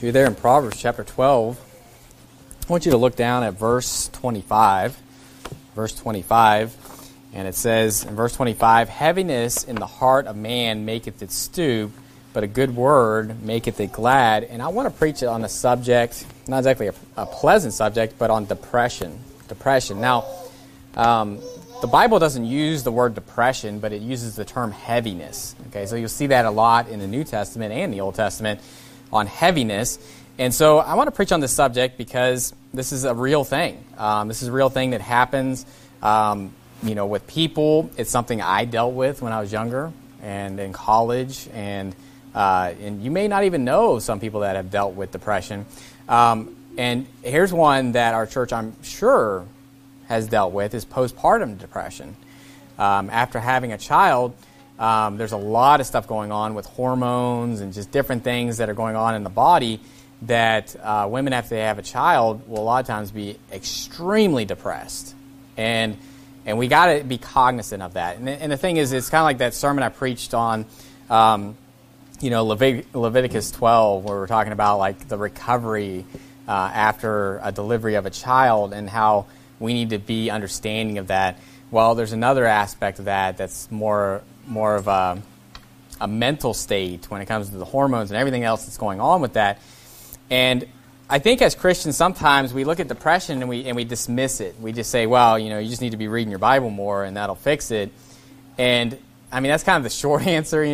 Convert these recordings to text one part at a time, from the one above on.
If you're there in Proverbs chapter 12, I want you to look down at verse 25. Verse 25, and it says in verse 25, "Heaviness in the heart of man maketh it stoop, but a good word maketh it glad." And I want to preach on a subject, not exactly a pleasant subject, but on depression. Depression. Now, the Bible doesn't use the word depression, but it uses the term heaviness. Okay, so you'll see that a lot in the New Testament and the Old Testament on heaviness. And so I want to preach on this subject because this is a real thing. This is a real thing that happens, with people. It's something I dealt with when I was younger and in college, and you may not even know some people that have dealt with depression. And here's one that our church, I'm sure, has dealt with, is postpartum depression. After having a child, there's a lot of stuff going on with hormones and just different things that are going on in the body that women, after they have a child, will a lot of times be extremely depressed. And we got to be cognizant of that. And the thing is, it's kind of like that sermon I preached on, Leviticus 12, where we're talking about like the recovery after a delivery of a child and how we need to be understanding of that. Well, there's another aspect of that that's more of a mental state when it comes to the hormones and everything else that's going on with that. And I think as Christians, sometimes we look at depression and we dismiss it. We just say, well, you just need to be reading your Bible more and that'll fix it. And I mean, that's kind of the short answer,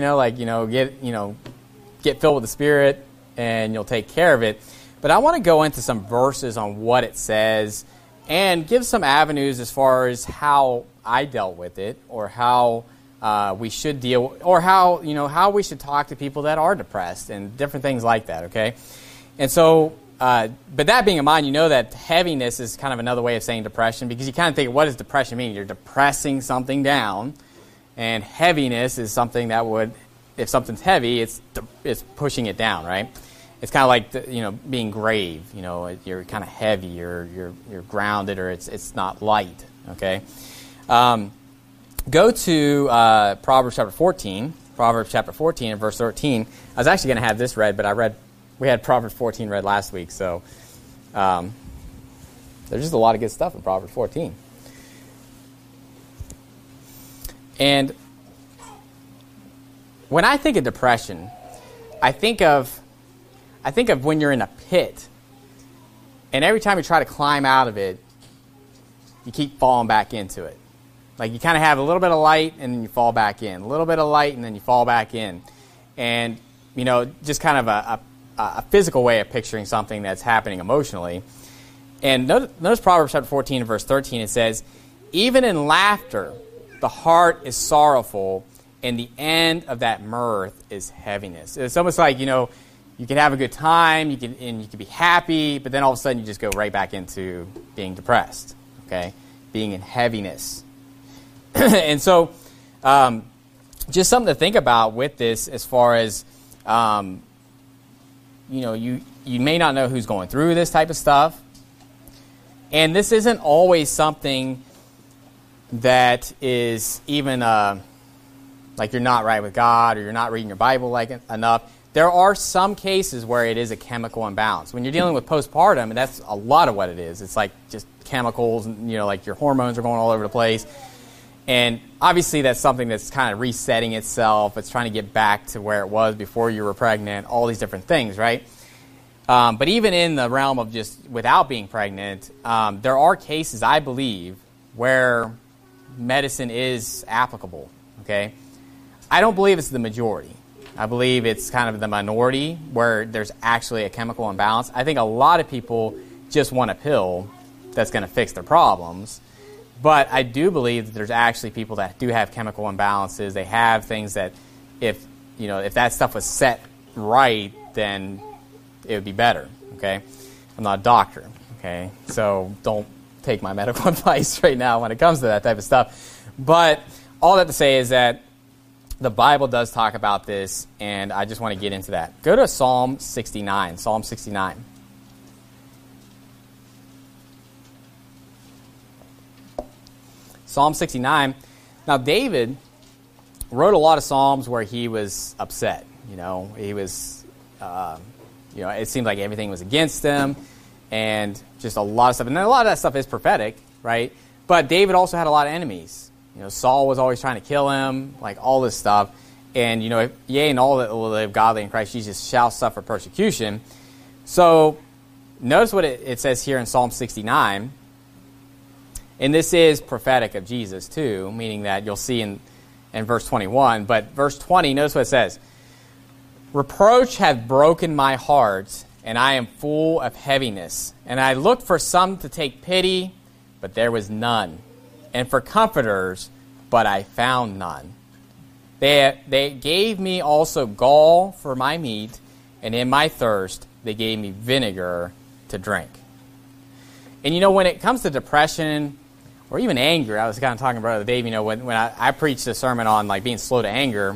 get filled with the Spirit and you'll take care of it. But I want to go into some verses on what it says and give some avenues as far as how I dealt with it, or how we should deal, or how we should talk to people that are depressed and different things like that, okay? And so, but that being in mind, you know that heaviness is kind of another way of saying depression, because you kind of think, what does depression mean? You're depressing something down, and heaviness is something that would, if something's heavy, it's pushing it down, right? It's kind of like being grave. You're kind of heavy, you're grounded, or it's not light. Okay. Go to Proverbs chapter 14. Proverbs chapter 14 and verse 13. I was actually going to have this read, but we had Proverbs 14 read last week, so there's just a lot of good stuff in Proverbs 14. And when I think of depression, I think of when you're in a pit, and every time you try to climb out of it, you keep falling back into it. Like you kind of have a little bit of light, and then you fall back in. A little bit of light, and then you fall back in. And, just kind of a physical way of picturing something that's happening emotionally. And notice Proverbs chapter 14 and verse 13, it says, "Even in laughter, the heart is sorrowful, and the end of that mirth is heaviness." It's almost like, you can have a good time, you can be happy, but then all of a sudden you just go right back into being depressed, okay? Being in heaviness. And so, just something to think about with this, as far as, you may not know who's going through this type of stuff, and this isn't always something that is even like you're not right with God, or you're not reading your Bible enough. There are some cases where it is a chemical imbalance. When you're dealing with postpartum, and that's a lot of what it is. It's like just chemicals, and, like your hormones are going all over the place. And obviously that's something that's kind of resetting itself. It's trying to get back to where it was before you were pregnant, all these different things, right? But even in the realm of just without being pregnant, there are cases, I believe, where medicine is applicable, okay? I don't believe it's the majority. I believe it's kind of the minority where there's actually a chemical imbalance. I think a lot of people just want a pill that's going to fix their problems. But I do believe that there's actually people that do have chemical imbalances. They have things that if that stuff was set right, then it would be better, okay? I'm not a doctor, okay? So don't take my medical advice right now when it comes to that type of stuff. But all that to say is that the Bible does talk about this, and I just want to get into that. Go to Psalm 69. Psalm 69. Psalm 69. Now, David wrote a lot of psalms where he was upset. He was It seemed like everything was against him, and just a lot of stuff. And then a lot of that stuff is prophetic, right? But David also had a lot of enemies. Saul was always trying to kill him, like all this stuff. And, yea, and all that will live godly in Christ Jesus shall suffer persecution. So notice what it says here in Psalm 69. And this is prophetic of Jesus too, meaning that you'll see in verse 21. But verse 20, notice what it says. Reproach hath broken my heart, and I am full of heaviness. And I looked for some to take pity, but there was none. And for comforters, but I found none. They gave me also gall for my meat, and in my thirst they gave me vinegar to drink. And when it comes to depression or even anger, I was kind of talking about it the other day, when I preached a sermon on like being slow to anger,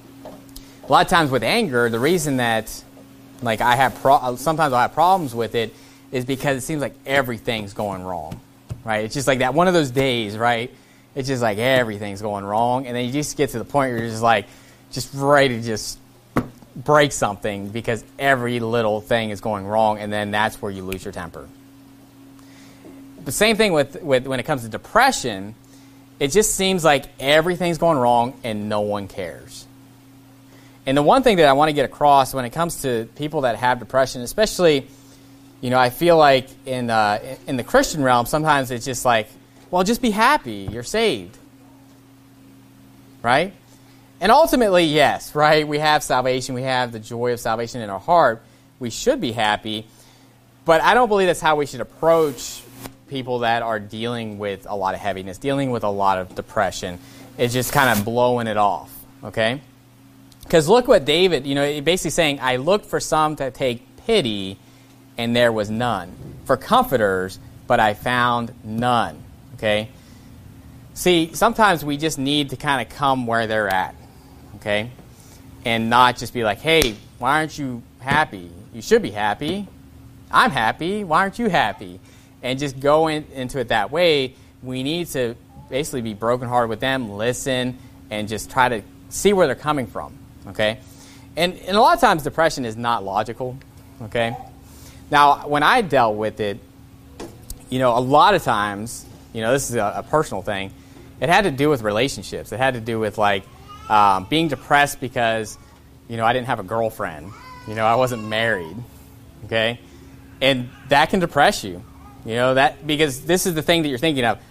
a lot of times with anger, the reason that like sometimes I'll have problems with it is because it seems like everything's going wrong, right? It's just like that one of those days, right? It's just like everything's going wrong, and then you just get to the point where you're just like, just ready to just break something because every little thing is going wrong, and then that's where you lose your temper. The same thing with when it comes to depression, it just seems like everything's going wrong and no one cares. And the one thing that I want to get across when it comes to people that have depression, especially, I feel like in the Christian realm, sometimes it's just like, well, just be happy. You're saved. Right? And ultimately, yes, right? We have salvation. We have the joy of salvation in our heart. We should be happy. But I don't believe that's how we should approach people that are dealing with a lot of heaviness, dealing with a lot of depression. It's just kind of blowing it off. Okay? Because look what David, basically saying, I looked for some to take pity, and there was none. For comforters, but I found none. Okay? See, sometimes we just need to kind of come where they're at, okay? And not just be like, hey, why aren't you happy? You should be happy. I'm happy. Why aren't you happy? And just go into it that way. We need to basically be brokenhearted with them, listen, and just try to see where they're coming from, okay? And a lot of times depression is not logical, okay? Now, when I dealt with it, a lot of times, this is a personal thing. It had to do with relationships. It had to do with like being depressed because, I didn't have a girlfriend. I wasn't married. Okay, and that can depress you. That because this is the thing that you're thinking of.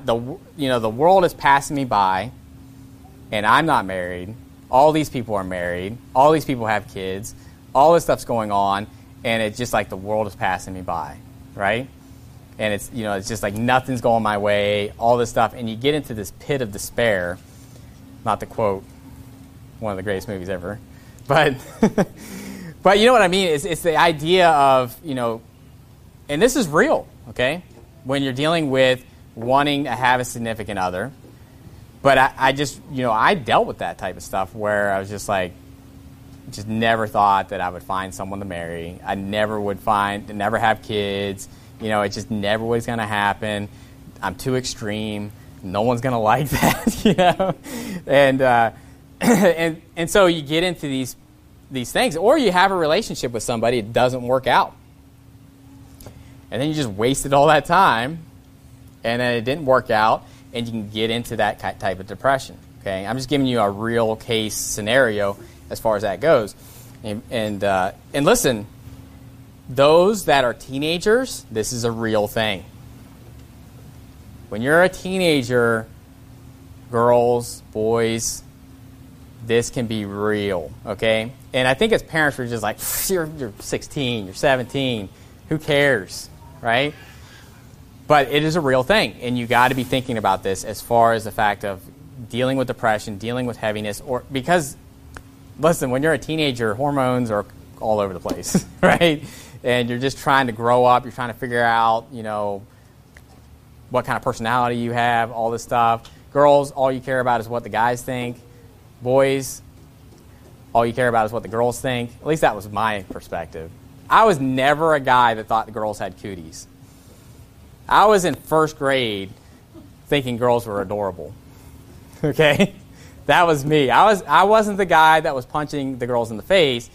The world is passing me by, and I'm not married. All these people are married. All these people have kids. All this stuff's going on, and it's just like the world is passing me by, right? And it's it's just like nothing's going my way, all this stuff, and you get into this pit of despair. Not to quote one of the greatest movies ever, but but you know what I mean. It's the idea of and this is real, okay? When you're dealing with wanting to have a significant other, but I just I dealt with that type of stuff where I was just like, just never thought that I would find someone to marry. I never would never have kids. It just never was going to happen. I'm too extreme. No one's going to like that, And so you get into these things. Or you have a relationship with somebody, it doesn't work out. And then you just wasted all that time, and then it didn't work out, and you can get into that type of depression, okay? I'm just giving you a real case scenario as far as that goes. And listen, those that are teenagers, this is a real thing. When you're a teenager, girls, boys, this can be real, okay? And I think as parents, we're just like, you're 16, you're 17, who cares, right? But it is a real thing, and you got to be thinking about this as far as the fact of dealing with depression, dealing with heaviness, because, listen, when you're a teenager, hormones are all over the place, right? And you're just trying to grow up. You're trying to figure out, what kind of personality you have, all this stuff. Girls, all you care about is what the guys think. Boys, all you care about is what the girls think. At least that was my perspective. I was never a guy that thought the girls had cooties. I was in first grade thinking girls were adorable. Okay? That was me. I wasn't the guy that was punching the girls in the face.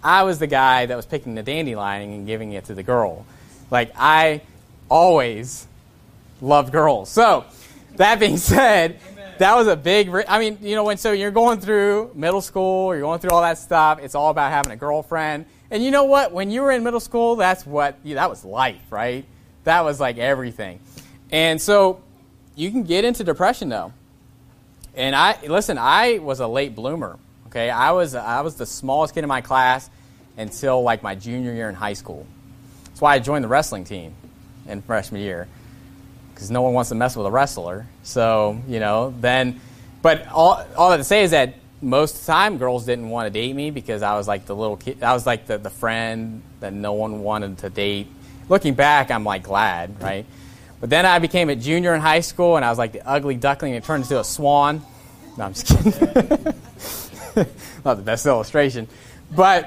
I was the guy that was picking the dandelion and giving it to the girl. Like, I always loved girls. So, that being said, that was a big, when you're going through middle school, you're going through all that stuff, it's all about having a girlfriend. And you know what? When you were in middle school, that was life, right? That was like everything. And so you can get into depression, though. And I was a late bloomer, okay? I was the smallest kid in my class until like my junior year in high school. That's why I joined the wrestling team in freshman year, because no one wants to mess with a wrestler. So, but all that to say is that most of the time girls didn't want to date me because I was like the little kid. I was like the friend that no one wanted to date. Looking back, I'm like glad, right? But then I became a junior in high school, and I was like the ugly duckling and turned into a swan. No, I'm just kidding. Not the best illustration. But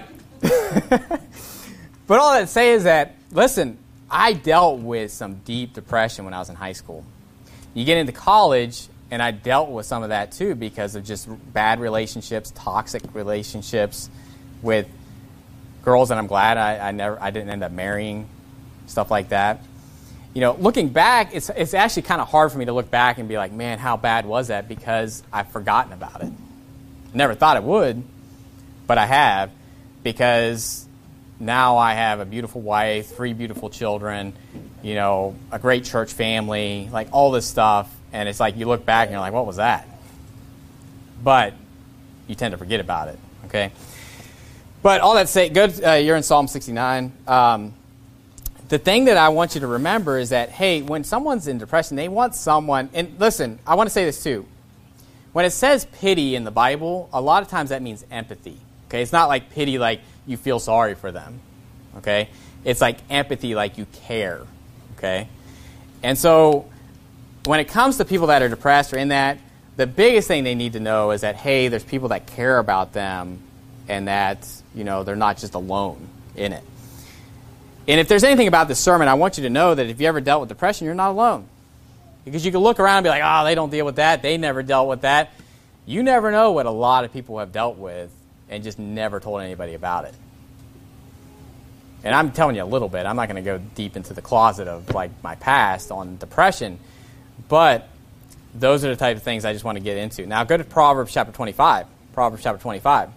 all that to say is that, listen, I dealt with some deep depression when I was in high school. You get into college, and I dealt with some of that too because of just bad relationships, toxic relationships with girls that I'm glad I didn't end up marrying, stuff like that. Looking back, it's actually kind of hard for me to look back and be like, man, how bad was that? Because I've forgotten about it. Never thought it would, but I have, because now I have a beautiful wife, 3 beautiful children, a great church family, like all this stuff. And it's like you look back and you're like, what was that? But you tend to forget about it, okay? But all that to say, good, you're in Psalm 69. The thing that I want you to remember is that, hey, when someone's in depression, they want someone, and listen, I want to say this too. When it says pity in the Bible, a lot of times that means empathy, okay? It's not like pity like you feel sorry for them, okay? It's like empathy like you care, okay? And so when it comes to people that are depressed or in that, the biggest thing they need to know is that, hey, there's people that care about them and that, they're not just alone in it. And if there's anything about this sermon, I want you to know that if you ever dealt with depression, you're not alone. Because you can look around and be like, oh, they don't deal with that. They never dealt with that. You never know what a lot of people have dealt with and just never told anybody about it. And I'm telling you a little bit. I'm not going to go deep into the closet of like my past on depression. But those are the type of things I just want to get into. Now go to Proverbs chapter 25. Proverbs chapter 25.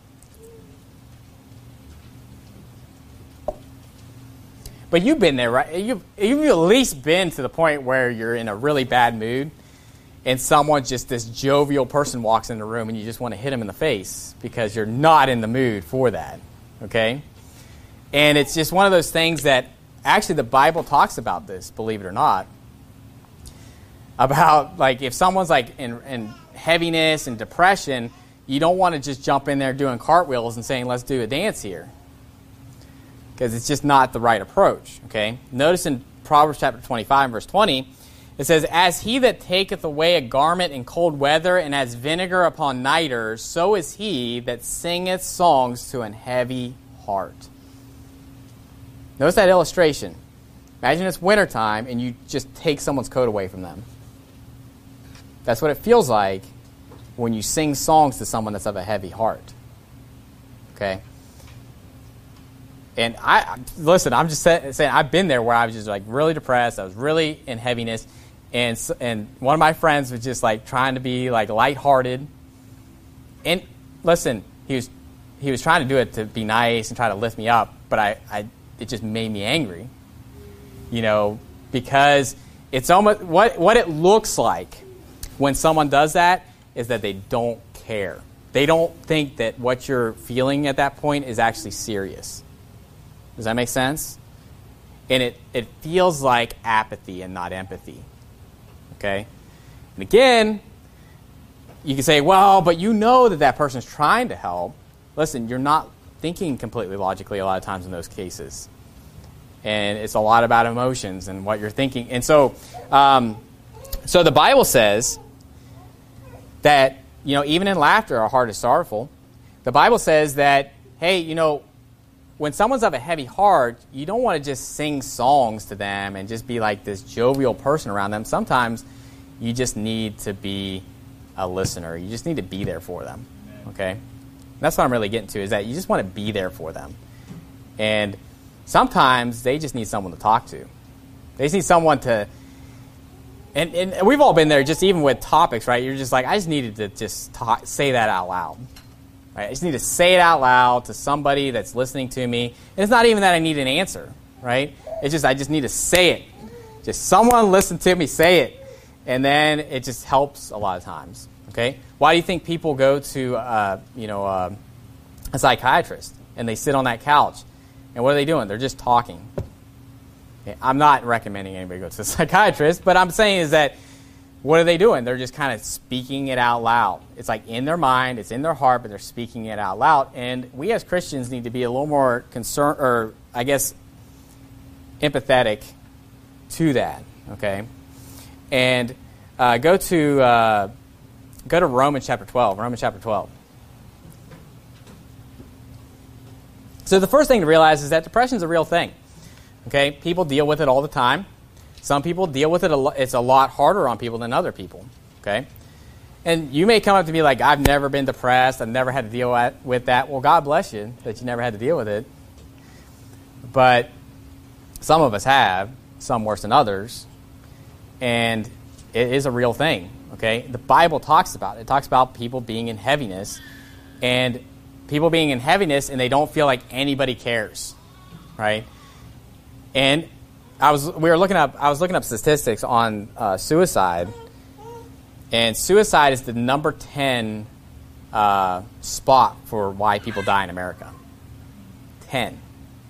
But you've been there, right? You've at least been to the point where you're in a really bad mood and someone, just this jovial person, walks in the room and you just want to hit them in the face because you're not in the mood for that, okay? And it's just one of those things that actually the Bible talks about this, believe it or not, about like if someone's like in heaviness and depression, you don't want to just jump in there doing cartwheels and saying, let's do a dance here. Because it's just not the right approach, okay? Notice in Proverbs chapter 25, verse 20, it says, as he that taketh away a garment in cold weather and has vinegar upon nighters, so is he that singeth songs to an heavy heart. Notice that illustration. Imagine it's wintertime and you just take someone's coat away from them. That's what it feels like when you sing songs to someone that's of a heavy heart, okay? And I'm just saying, I've been there where I was just like really depressed. I was really in heaviness. And one of my friends was just like trying to be like lighthearted. And listen, he was trying to do it to be nice and try to lift me up. But it just made me angry, because it's almost what it looks like when someone does that is that they don't care. They don't think that what you're feeling at that point is actually serious. Does that make sense? And it feels like apathy and not empathy. Okay? And again, you can say, well, but you know that person's trying to help. Listen, you're not thinking completely logically a lot of times in those cases. And it's a lot about emotions and what you're thinking. And so the Bible says that, even in laughter, our heart is sorrowful. The Bible says that, hey, when someone's of a heavy heart, you don't want to just sing songs to them and just be like this jovial person around them. Sometimes you just need to be a listener. You just need to be there for them, okay? That's what I'm really getting to, is that you just want to be there for them. And sometimes they just need someone to talk to. They just need someone to, and we've all been there, just even with topics, right? You're just like, I just needed to just say that out loud. Right? I just need to say it out loud to somebody that's listening to me. And it's not even that I need an answer, right? It's just, I just need to say it. Just someone listen to me say it. And then it just helps a lot of times, okay? Why do you think people go to, a psychiatrist and they sit on that couch? And what are they doing? They're just talking. Okay? I'm not recommending anybody go to a psychiatrist, but I'm saying is that what are they doing? They're just kind of speaking it out loud. It's like in their mind, it's in their heart, but they're speaking it out loud. And we as Christians need to be a little more concerned, or I guess empathetic to that, okay? And go to Romans chapter 12. Romans chapter 12. So the first thing to realize is that depression is a real thing. Okay, people deal with it all the time. Some people deal with it. It's a lot harder on people than other people. Okay, and you may come up to me like, I've never been depressed. I've never had to deal with that. Well, God bless you that you never had to deal with it. But some of us have, some worse than others. And it is a real thing, okay? The Bible talks about it. It talks about people being in heaviness, and people being in heaviness and they don't feel like anybody cares, right? And I was looking up statistics on suicide, and suicide is the number 10 spot for why people die in America. 10.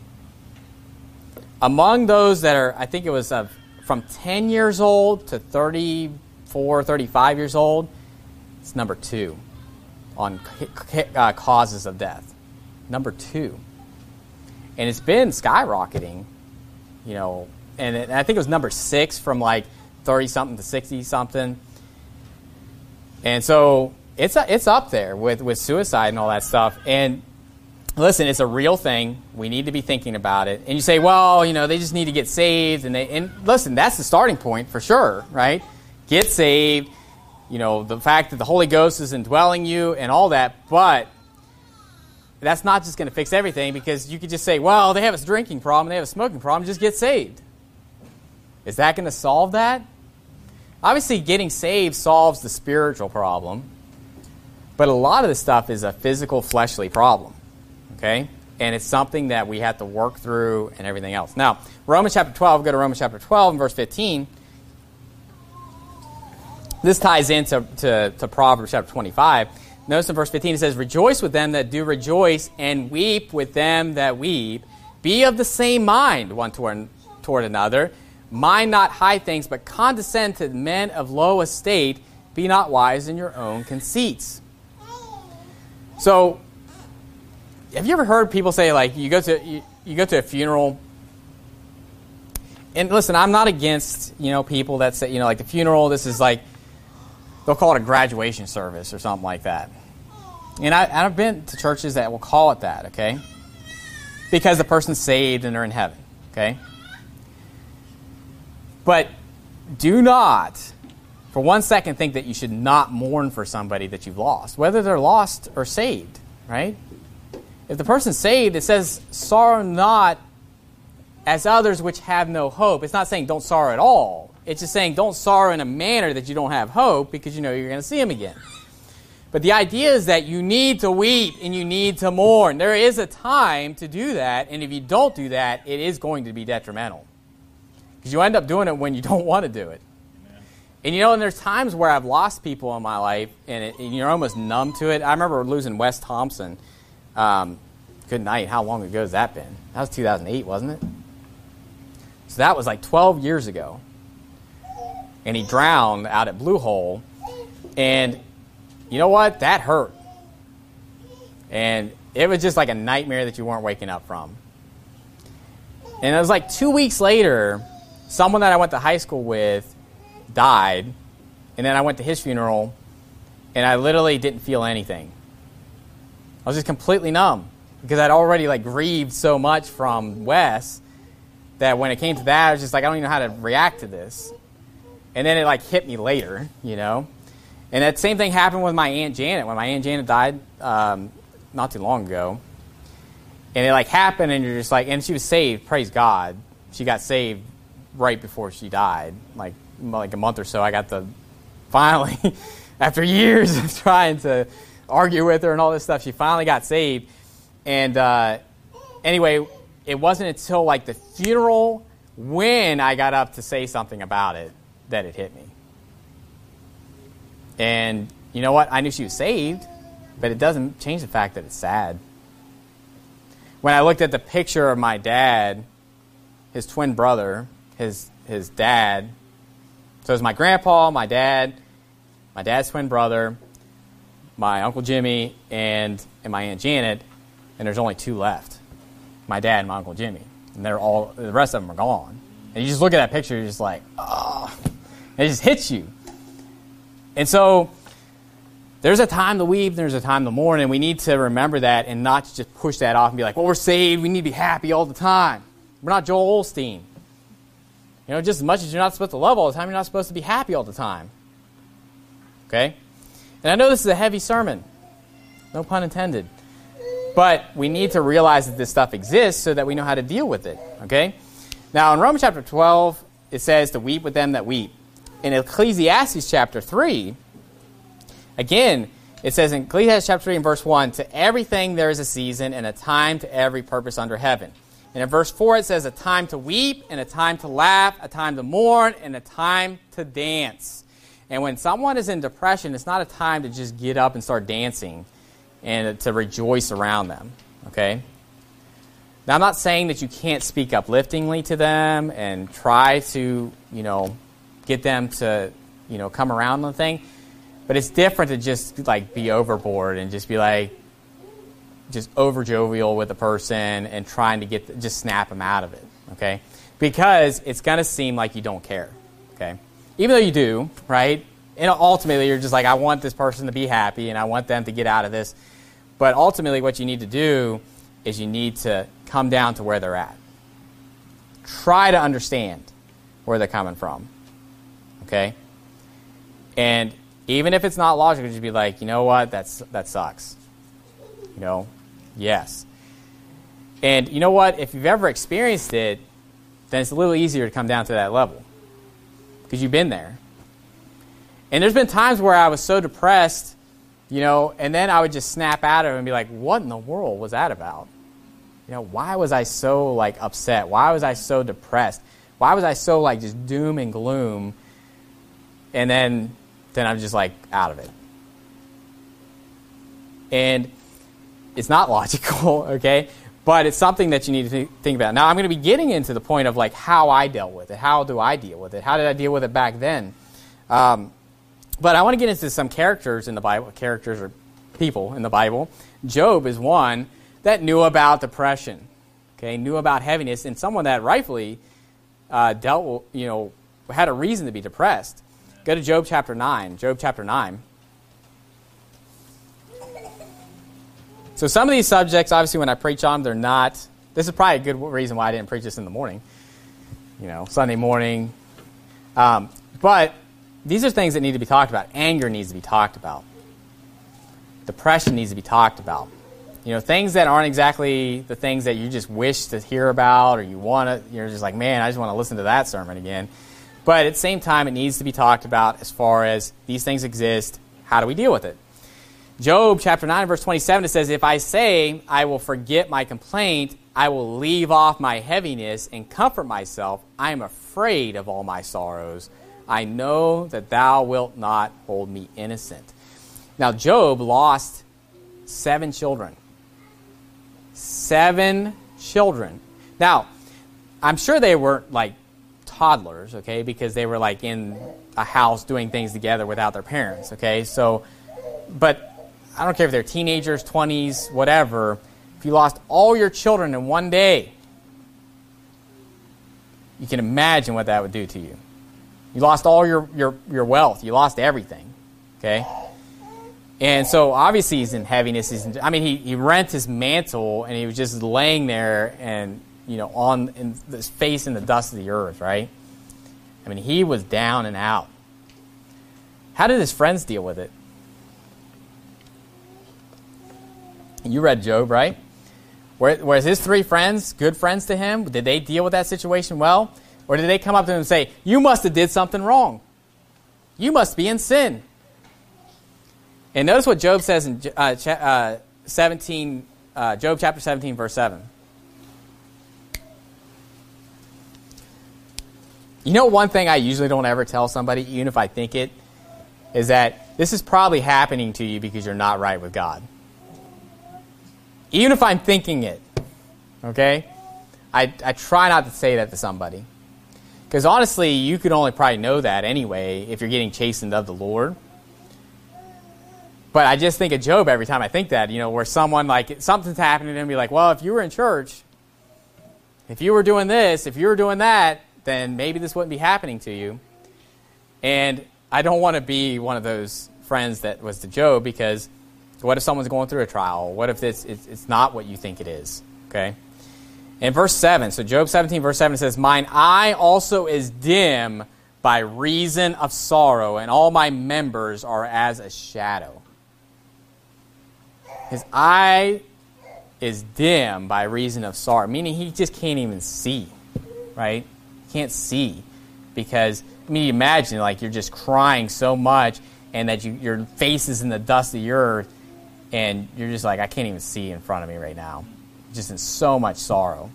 Among those that are, I think it was from 10 years old to 34, 35 years old, it's number 2 on causes of death. Number 2. And it's been skyrocketing, you know, and I think it was number 6 from like 30-something to 60-something. And so it's up there with suicide and all that stuff. And listen, it's a real thing. We need to be thinking about it. And you say, well, you know, they just need to get saved. And listen, that's the starting point for sure, right? Get saved. You know, the fact that the Holy Ghost is indwelling you and all that. But that's not just going to fix everything, because you could just say, well, they have a drinking problem, they have a smoking problem, just get saved. Is that going to solve that? Obviously, getting saved solves the spiritual problem. But a lot of this stuff is a physical, fleshly problem. Okay? And it's something that we have to work through and everything else. Now, Romans chapter 12, go to Romans chapter 12 and verse 15. This ties into Proverbs chapter 25. Notice in verse 15 it says, rejoice with them that do rejoice, and weep with them that weep. Be of the same mind one toward another. Mind not high things, but condescend to men of low estate. Be not wise in your own conceits. So, have you ever heard people say, like, you go to a funeral, and listen, I'm not against, you know, people that say, you know, like the funeral, this is like, they'll call it a graduation service or something like that. And I've been to churches that will call it that, okay? Because the person's saved and they're in heaven, okay? But do not, for 1 second, think that you should not mourn for somebody that you've lost, whether they're lost or saved, right? If the person's saved, it says, sorrow not as others which have no hope. It's not saying don't sorrow at all. It's just saying don't sorrow in a manner that you don't have hope, because you know you're going to see him again. But the idea is that you need to weep and you need to mourn. There is a time to do that, and if you don't do that, it is going to be detrimental. Because you end up doing it when you don't want to do it. Amen. And you know, and there's times where I've lost people in my life, and you're almost numb to it. I remember losing Wes Thompson. Good night. How long ago has that been? That was 2008, wasn't it? So that was like 12 years ago. And he drowned out at Blue Hole. And you know what? That hurt. And it was just like a nightmare that you weren't waking up from. And it was like 2 weeks later, someone that I went to high school with died. And then I went to his funeral, and I literally didn't feel anything. I was just completely numb, because I'd already like grieved so much from Wes that when it came to that, I was just like, I don't even know how to react to this. And then it like hit me later, you know. And that same thing happened with my Aunt Janet. When my Aunt Janet died, not too long ago. And it like happened, and you're just like, and she was saved, praise God. She got saved right before she died, like a month or so. I got to finally, after years of trying to argue with her and all this stuff, she finally got saved. And anyway, it wasn't until like the funeral when I got up to say something about it that it hit me. And you know what? I knew she was saved, but it doesn't change the fact that it's sad. When I looked at the picture of my dad, his twin brother, his dad, so it was my grandpa, my dad's twin brother, my Uncle Jimmy, and my Aunt Janet, and there's only two left, my dad and my Uncle Jimmy. And the rest of them are gone. And you just look at that picture, you're just like, oh, and it just hits you. And so there's a time to weep, there's a time to mourn, and we need to remember that and not just push that off and be like, well, we're saved, we need to be happy all the time. We're not Joel Osteen. You know, just as much as you're not supposed to love all the time, you're not supposed to be happy all the time. Okay? And I know this is a heavy sermon. No pun intended. But we need to realize that this stuff exists so that we know how to deal with it. Okay? Now, in Romans chapter 12, it says to weep with them that weep. In Ecclesiastes chapter 3, again, it says in Ecclesiastes chapter 3 and verse 1, to everything there is a season and a time to every purpose under heaven. And in verse 4, it says a time to weep and a time to laugh, a time to mourn and a time to dance. And when someone is in depression, it's not a time to just get up and start dancing and to rejoice around them. Okay? Now, I'm not saying that you can't speak upliftingly to them and try to, get them to, come around on the thing. But it's different to just, like, be overboard and just be, like, just over-jovial with a person and trying to just snap them out of it, okay? Because it's going to seem like you don't care, okay? Even though you do, right? And ultimately, you're just like, I want this person to be happy and I want them to get out of this. But ultimately, what you need to do is you need to come down to where they're at. Try to understand where they're coming from, okay? And even if it's not logical, just be like, you know what, that sucks. Yes. And you know what, if you've ever experienced it, then it's a little easier to come down to that level because you've been there. And there's been times where I was so depressed, and then I would just snap out of it and be like, what in the world was that about? Why was I so, upset? Why was I so depressed? Why was I so, just doom and gloom? And then I'm just, out of it. And it's not logical, okay? But it's something that you need to think about. Now, I'm going to be getting into the point of, how I dealt with it. How do I deal with it? How did I deal with it back then? But I want to get into some characters in the Bible, characters or people in the Bible. Job is one that knew about depression, okay, knew about heaviness, and someone that rightfully dealt with, had a reason to be depressed. Go to Job chapter 9. Job chapter 9. So some of these subjects, obviously, when I preach on them, they're not. This is probably a good reason why I didn't preach this in the morning, Sunday morning. But these are things that need to be talked about. Anger needs to be talked about. Depression needs to be talked about. Things that aren't exactly the things that you just wish to hear about or you're just like, man, I just want to listen to that sermon again. But at the same time, it needs to be talked about as far as these things exist. How do we deal with it? Job chapter 9, verse 27, it says, if I say I will forget my complaint, I will leave off my heaviness and comfort myself. I am afraid of all my sorrows. I know that thou wilt not hold me innocent. Now, Job lost 7 children. 7 children. Now, I'm sure they weren't toddlers, okay, because they were in a house doing things together without their parents, okay? So, but I don't care if they're teenagers, 20s, whatever. If you lost all your children in one day, you can imagine what that would do to you. You lost all your wealth. You lost everything, okay? And so obviously he's in heaviness. He rent his mantle and he was just laying there and, on his face in the dust of the earth, right? He was down and out. How did his friends deal with it? You read Job, right? Whereas his three friends, good friends to him, did they deal with that situation well? Or did they come up to him and say, you must have did something wrong. You must be in sin. And notice what Job says in Job chapter 17, verse 7. You know, one thing I usually don't ever tell somebody, even if I think it, is that this is probably happening to you because you're not right with God. Even if I'm thinking it, okay? I try not to say that to somebody. Because honestly, you could only probably know that anyway if you're getting chastened of the Lord. But I just think of Job every time I think that, where someone, like, something's happening to him, be like, well, if you were in church, if you were doing this, if you were doing that, then maybe this wouldn't be happening to you. And I don't want to be one of those friends that was to Job, because what if someone's going through a trial? What if it's not what you think it is? Okay? In verse 7, so Job 17, verse 7 says, mine eye also is dim by reason of sorrow, and all my members are as a shadow. His eye is dim by reason of sorrow, meaning he just can't even see, right? He can't see because, you imagine, like, you're just crying so much and that your face is in the dust of the earth, and you're just like, I can't even see in front of me right now. Just in so much sorrow.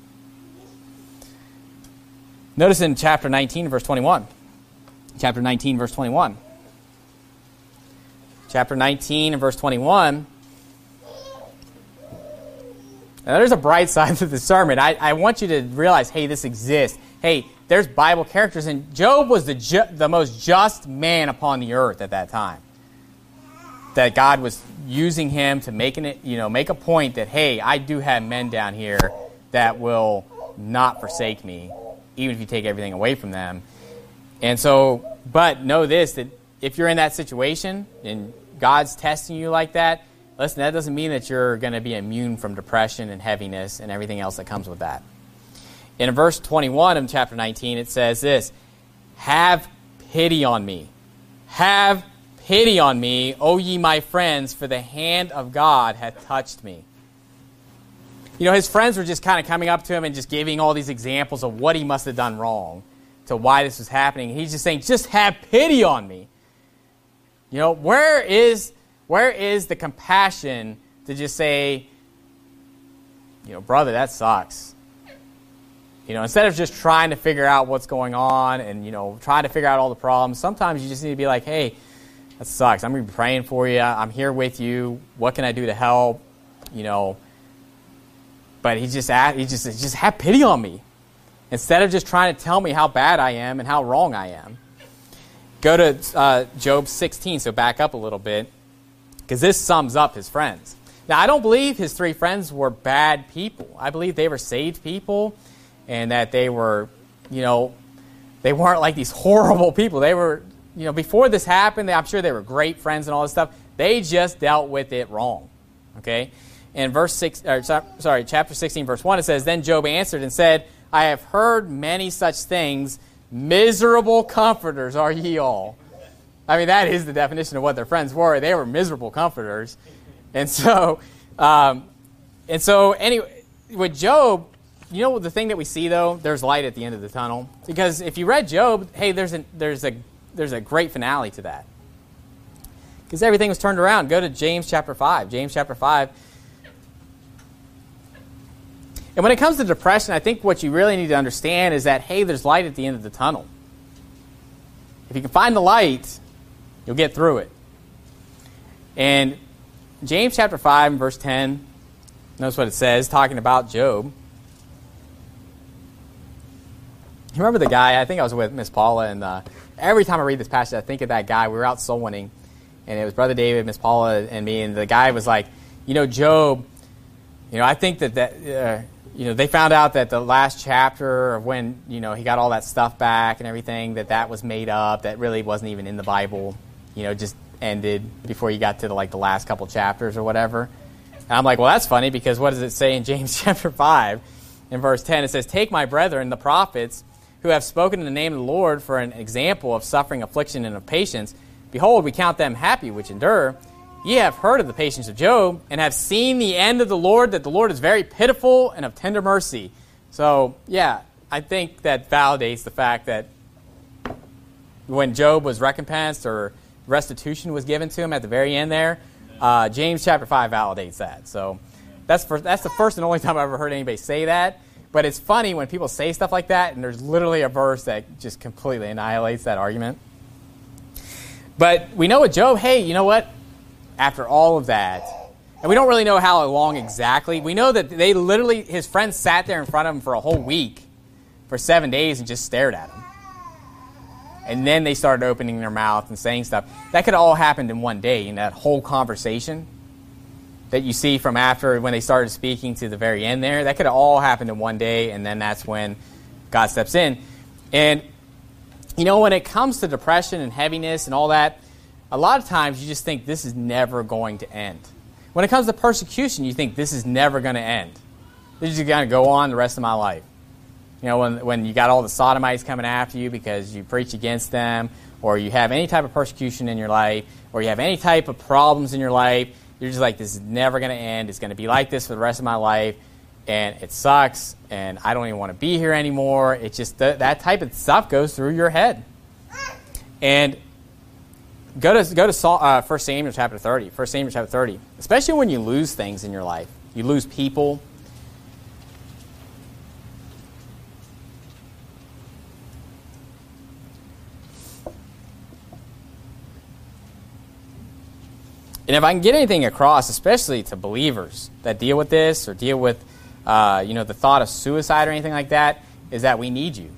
Notice in chapter 19, verse 21. Chapter 19, verse 21. Chapter 19 and verse 21. Now, there's a bright side to the sermon. I want you to realize, hey, this exists. Hey, there's Bible characters, and Job was the most just man upon the earth at that time. That God was using him to make a point that, hey, I do have men down here that will not forsake me, even if you take everything away from them. And so, but know this, that if you're in that situation and God's testing you like that, listen, that doesn't mean that you're going to be immune from depression and heaviness and everything else that comes with that. In verse 21 of chapter 19, it says this, have pity on me. Have pity on me, O ye my friends, for the hand of God hath touched me. His friends were just kind of coming up to him and just giving all these examples of what he must have done wrong to why this was happening. He's just saying, just have pity on me. Where is the compassion to just say, brother, that sucks. Instead of just trying to figure out what's going on and, trying to figure out all the problems, sometimes you just need to be like, hey, that sucks. I'm going to be praying for you. I'm here with you. What can I do to help? But he just have pity on me. Instead of just trying to tell me how bad I am and how wrong I am. Go to Job 16, so back up a little bit, because this sums up his friends. Now, I don't believe his three friends were bad people. I believe they were saved people, and that they were, they weren't like these horrible people. They were, before this happened, I'm sure they were great friends and all this stuff. They just dealt with it wrong, okay? In chapter 16, verse 1, it says, then Job answered and said, I have heard many such things. Miserable comforters are ye all. I mean, that is the definition of what their friends were. They were miserable comforters. And so anyway, with Job, the thing that we see, though, there's light at the end of the tunnel. Because if you read Job, hey, there's a great finale to that. Because everything was turned around. Go to James chapter 5. James chapter 5. And when it comes to depression, I think what you really need to understand is that, hey, there's light at the end of the tunnel. If you can find the light, you'll get through it. And James chapter 5 and verse 10, notice what it says, talking about Job. You remember the guy? I think I was with Miss Paula, and every time I read this passage, I think of that guy. We were out soul winning, and it was Brother David, Miss Paula, and me, and the guy was like, Job, I think that they found out that the last chapter of when, he got all that stuff back and everything, that was made up, that really wasn't even in the Bible, just ended before you got to the last couple chapters or whatever. And I'm like, well, that's funny, because what does it say in James chapter 5 in verse 10? It says, take my brethren, the prophets, who have spoken in the name of the Lord for an example of suffering, affliction, and of patience. Behold, we count them happy which endure. ye have heard of the patience of Job, and have seen the end of the Lord, that the Lord is very pitiful and of tender mercy. So, yeah, I think that validates the fact that when Job was recompensed or restitution was given to him at the very end there, James chapter 5 validates that. So that's the first and only time I've ever heard anybody say that. But it's funny when people say stuff like that, and there's literally a verse that just completely annihilates that argument. But we know with Job, hey, you know what? After all of that, and we don't really know how long exactly. We know that they literally, his friends sat there in front of him for a whole week, for 7 days, and just stared at him. And then they started opening their mouth and saying stuff. That could have all happened in one day, in that whole conversation that you see from after when they started speaking to the very end there. That could have all happened in one day, and then that's when God steps in. And, you know, when it comes to depression and heaviness and all that, a lot of times you just think this is never going to end. When it comes to persecution, you think this is never going to end. This is going to go on the rest of my life. You know, when you got all the sodomites coming after you because you preach against them, or you have any type of persecution in your life, or you have any type of problems in your life, you're just like, this is never going to end. It's going to be like this for the rest of my life, and it sucks, and I don't even want to be here anymore. It's just that type of stuff goes through your head. And go to 1 Samuel chapter 30. 1 Samuel chapter 30. Especially when you lose things in your life. You lose people. And if I can get anything across, especially to believers that deal with this or deal with the thought of suicide or anything like that, is that we need you.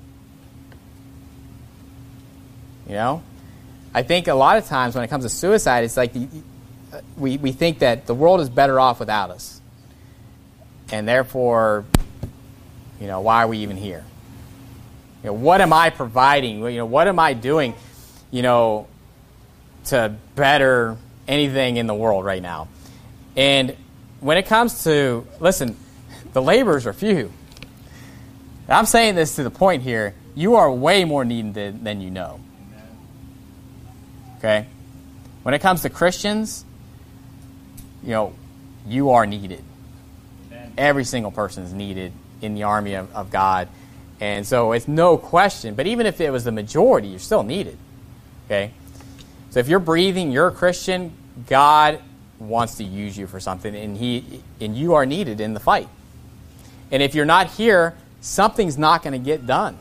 You know? I think a lot of times when it comes to suicide, it's like we think that the world is better off without us. And therefore, you know, why are we even here? You know, what am I providing? You know, what am I doing, you know, to better anything in the world right now? And when it comes to, listen, the laborers are few. And I'm saying this to the point here, you are way more needed than you know. Okay? When it comes to Christians, you know, you are needed. Amen. Every single person is needed in the army of God. And so it's no question, but even if it was the majority, you're still needed. Okay? So if you're breathing, you're a Christian, God wants to use you for something, and you are needed in the fight. And if you're not here, something's not going to get done.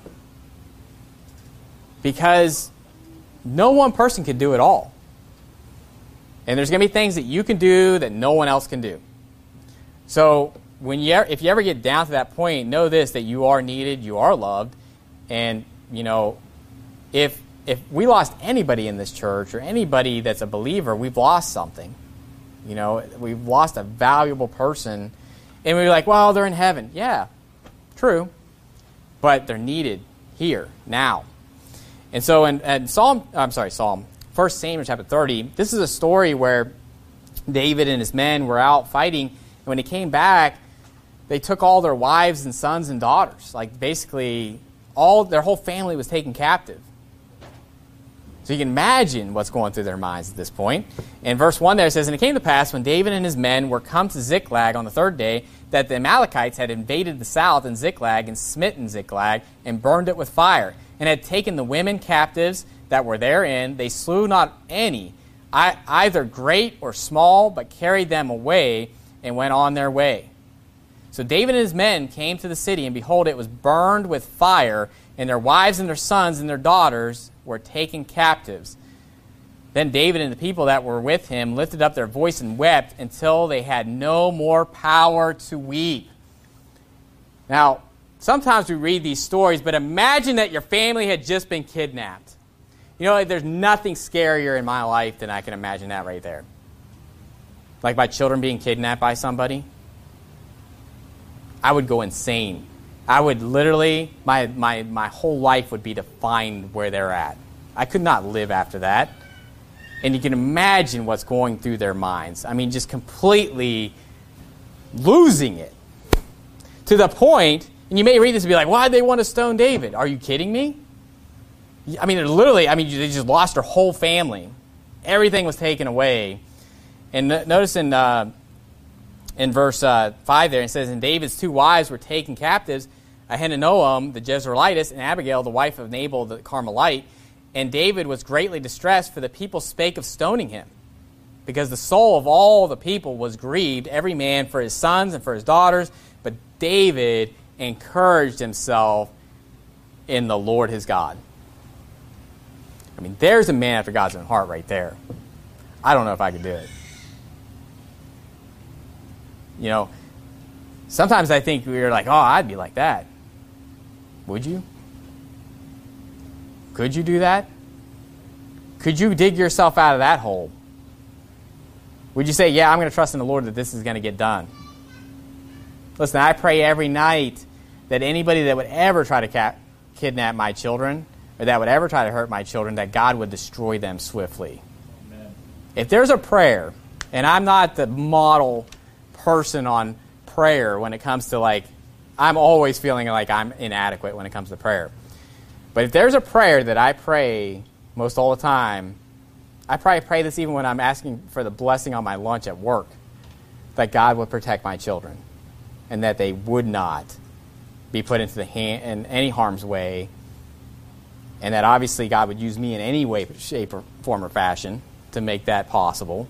Because no one person can do it all. And there's going to be things that you can do that no one else can do. So if you ever get down to that point, know this, that you are needed, you are loved. And, you know, if we lost anybody in this church or anybody that's a believer, we've lost something. You know, we've lost a valuable person. And we're like, well, they're in heaven. Yeah, true. But they're needed here, now. And so in 1 Samuel chapter 30, this is a story where David and his men were out fighting. And when they came back, they took all their wives and sons and daughters. Like basically, their whole family was taken captive. So you can imagine what's going through their minds at this point. In verse 1 there it says, and it came to pass when David and his men were come to Ziklag on the third day, that the Amalekites had invaded the south in Ziklag and smitten Ziklag and burned it with fire, and had taken the women captives that were therein. They slew not any, either great or small, but carried them away and went on their way. So David and his men came to the city, and behold, it was burned with fire, and their wives and their sons and their daughters were taken captives. Then David and the people that were with him lifted up their voice and wept until they had no more power to weep. Now, sometimes we read these stories, but imagine that your family had just been kidnapped. You know, there's nothing scarier in my life than I can imagine that right there. Like my children being kidnapped by somebody. I would go insane. I would literally, my whole life would be to find where they're at. I could not live after that. And you can imagine what's going through their minds. I mean, just completely losing it. To the point, and you may read this and be like, why did they want to stone David? Are you kidding me? I mean, they just lost their whole family. Everything was taken away. And notice in verse 5 there, it says, and David's 2 wives were taken captives, Ahinoam the Jezreelitess, and Abigail, the wife of Nabal the Carmelite. And David was greatly distressed, for the people spake of stoning him, because the soul of all the people was grieved, every man for his sons and for his daughters. But David encouraged himself in the Lord his God. I mean, there's a man after God's own heart right there. I don't know if I could do it. You know, sometimes I think we're like, oh, I'd be like that. Would you? Could you do that? Could you dig yourself out of that hole? Would you say, yeah, I'm going to trust in the Lord that this is going to get done? Listen, I pray every night that anybody that would ever try to kidnap my children, or that would ever try to hurt my children, that God would destroy them swiftly. Amen. If there's a prayer, and I'm not the model person on prayer when it comes to, like, I'm always feeling like I'm inadequate when it comes to prayer. But if there's a prayer that I pray most all the time, I probably pray this even when I'm asking for the blessing on my lunch at work, that God would protect my children and that they would not be put into in any harm's way, and that obviously God would use me in any way, shape, or form or fashion to make that possible,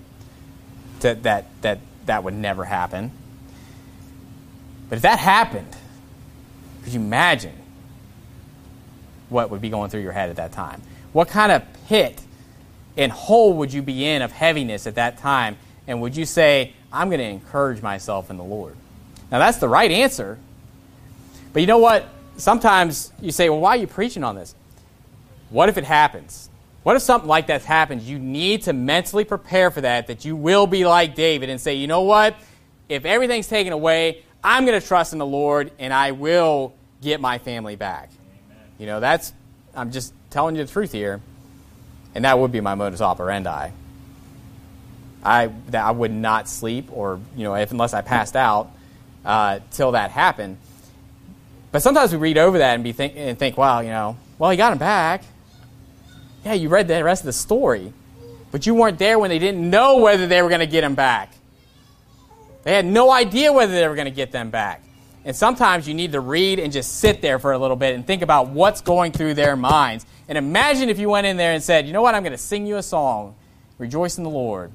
that would never happen. But if that happened, could you imagine what would be going through your head at that time? What kind of pit and hole would you be in of heaviness at that time? And would you say, I'm going to encourage myself in the Lord? Now, that's the right answer. But you know what? Sometimes you say, well, why are you preaching on this? What if it happens? What if something like that happens? You need to mentally prepare for that you will be like David and say, you know what? If everything's taken away, I'm going to trust in the Lord and I will get my family back. Amen. You know, I'm just telling you the truth here. And that would be my modus operandi. I would not sleep, or unless I passed out till that happened. But sometimes we read over that and think, wow, well, he got him back. Yeah, you read the rest of the story, but you weren't there when they didn't know whether they were going to get him back. They had no idea whether they were going to get them back. And sometimes you need to read and just sit there for a little bit and think about what's going through their minds. And imagine if you went in there and said, you know what, I'm going to sing you a song. Rejoice in the Lord.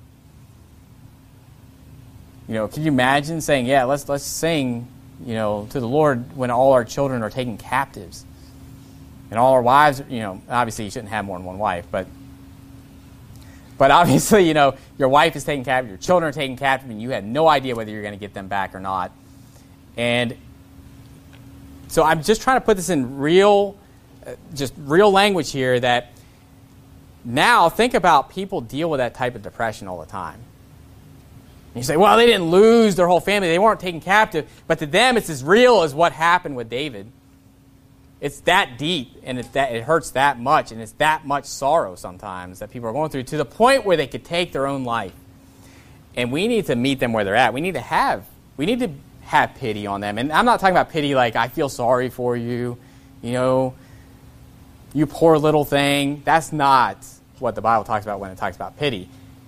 Can you imagine saying, yeah, let's sing, to the Lord when all our children are taken captives. And all our wives, obviously you shouldn't have more than one wife, but obviously, your wife is taken captive, your children are taken captive, and you have no idea whether you're going to get them back or not. And so I'm just trying to put this in real language here, that now think about people deal with that type of depression all the time. And you say, well, they didn't lose their whole family. They weren't taken captive. But to them, it's as real as what happened with David. It's that deep, and it hurts that much, and it's that much sorrow sometimes that people are going through, to the point where they could take their own life. And we need to meet them where they're at. We need to have pity on them. And I'm not talking about pity like, I feel sorry for you, you poor little thing. That's not what the Bible talks about when it talks about pity.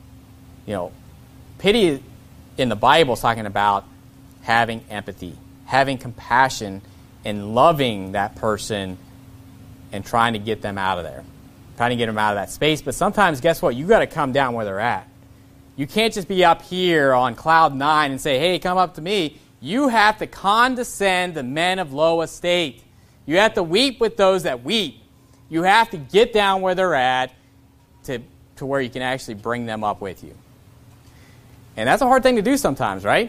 Pity in the Bible is talking about having empathy, having compassion, and loving that person and trying to get them out of there, trying to get them out of that space. But sometimes, guess what? You got to come down where they're at. You can't just be up here on cloud 9 and say, hey, come up to me. You have to condescend the men of low estate. You have to weep with those that weep. You have to get down where they're at to where you can actually bring them up with you. And that's a hard thing to do sometimes, right?